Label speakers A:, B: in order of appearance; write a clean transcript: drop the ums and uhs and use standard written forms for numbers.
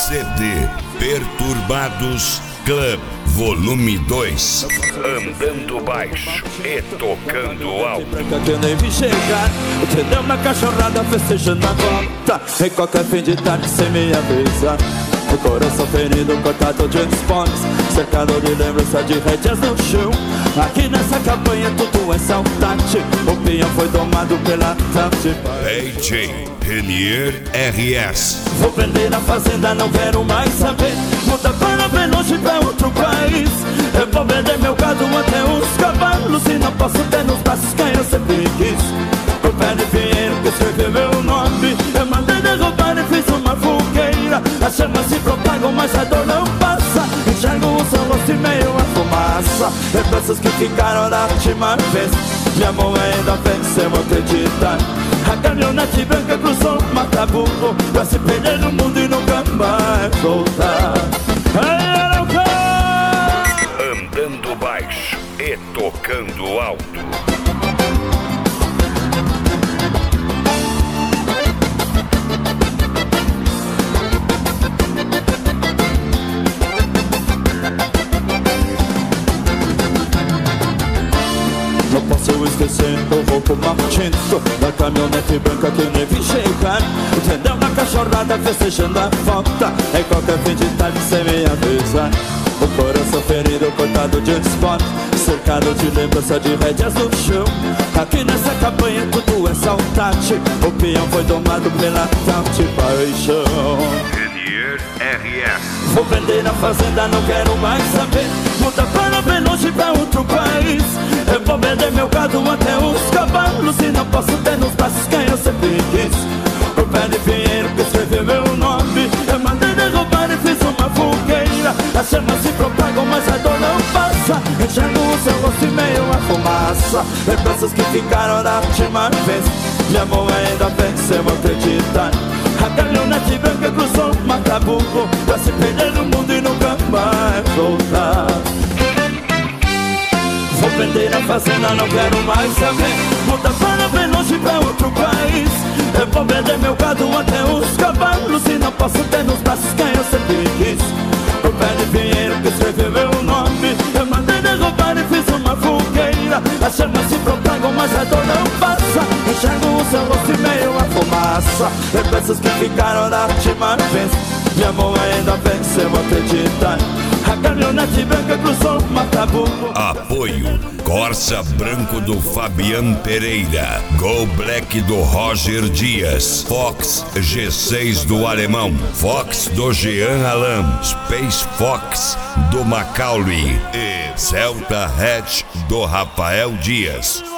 A: CD Perturbados Club Volume 2. Andando baixo e tocando alto.
B: Que eu nem vi chegar, te deu uma cachorrada festejando a volta. Em qualquer fim de tarde sem me avisar. O coração ferido, cortado de esportes, cercado de lembrança de rédeas no chão. Aqui nessa campanha tudo é saudade. O pinhão foi domado pela tarde.
A: AJ Renier RS.
B: Vou prender na fazenda, não quero mais saber. Muda para bem longe pra outro país. Eu vou vender meu gado até os cavalos. E não posso ter nos braços quem eu sempre quis. O pé de Pinheiro que escreveu meu nome. Eu mandei derrubar e fiz uma fogueira. As chamas se propagam, mas a dor não passa. Enxergo o seu rosto e meio a fumaça. Lembranças que ficaram da última vez. Minha mão ainda venceu, acreditar. A caminhonete branca cruzou o Mataburro pra se perder no mundo e nunca mais voltar.
A: Andando baixo e tocando alto.
B: Não posso esquecer o roubo maldito da caminhonete branca que eu nem vi chegar. Entendeu uma cachorrada festejando a volta. Em qualquer fim de tarde sem me avisar. O coração ferido, cortado de esporte, cercado de lembrança de rédeas no chão. Aqui nessa campanha tudo é saudade. O peão foi domado pela tal de paixão.
A: Renier RS.
B: Vou vender na fazenda, não quero mais saber. Muda para bem longe pra outro país. Eu vou vender meu gado até os cavalos. E não posso ter nos braços quem eu sempre quis. O pé de Pinheiro que escreveu meu nome. Eu mandei derrubar e fiz uma fogueira. As chamas se propagam, mas a dor não passa. Enxergo o seu rosto e meio a fumaça. Lembranças que ficaram da última vez. Minha mão ainda venceu, acreditar. A caminhonete branca cruzou o Mataburro pra se perder no mundo e nunca mais voltar. Vou vender a fazenda, não quero mais saber. Muda para bem longe pra outro país. Eu vou vender meu gado até os cavalos. E não posso ter nos braços quem eu sempre quis. O pé de Pinheiro que escreveu meu nome. Eu mandei derrubar e fiz uma fogueira. As chamas se propagam, mas a dor não passa. Enxergo o seu rosto e meio a fumaça. Lembranças que ficaram da última vez. Minha mão ainda venceu, acreditar. A caminhonete branca cruzou o Mataburro.
A: Apoio Corsa Branco do Fabian Pereira, Go Black do Roger Dias, Fox G6 do Alemão, Fox do Jean Alain, Space Fox do Macaulay e Celta Hatch do Rafael Dias.